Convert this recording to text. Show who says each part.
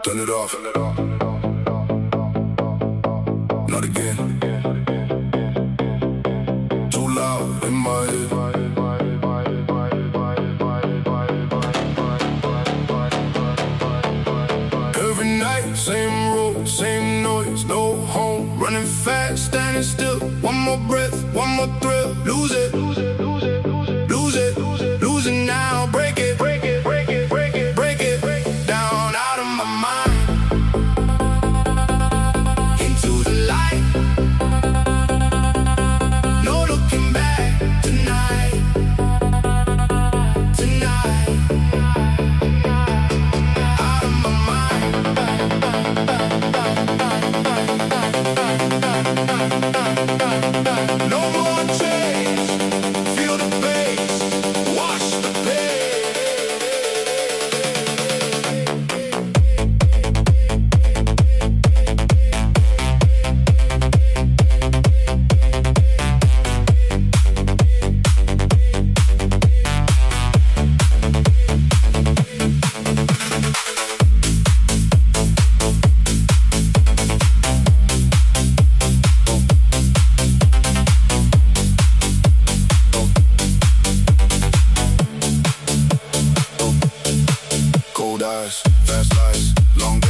Speaker 1: Turn it off. Not again. Too loud in my head. Every night, same road, same noise, no home. Running fast, standing still. One more breath, one more thrill. Lose it, lose it, lose it, lose it, lose it, lose it now. Break it, break it, break it, break it, break it, break it down out of my mind. Into the light. No looking back tonight. Tonight. Out of my mind. No more change. Feel the bass. Watch the cold eyes, fast lies, long